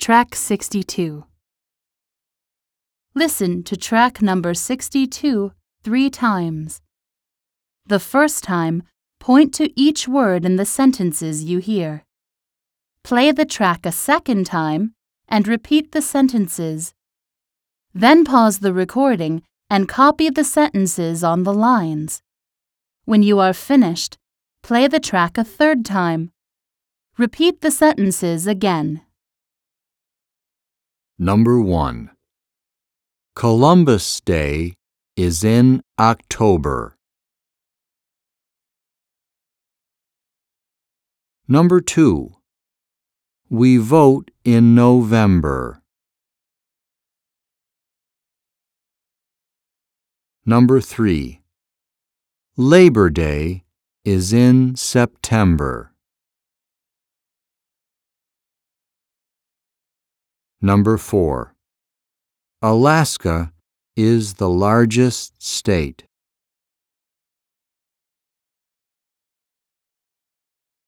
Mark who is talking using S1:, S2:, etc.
S1: Track 62. Listen to track number 62 3 times. The first time, point to each word in the sentences you hear. Play the track a second time and repeat the sentences. Then pause the recording and copy the sentences on the lines. When you are finished, play the track a third time. Repeat the sentences again.
S2: Number 1. Columbus Day is in October. Number 2. We vote in November. Number 3. Labor Day is in September. Number 4. Alaska is the largest state.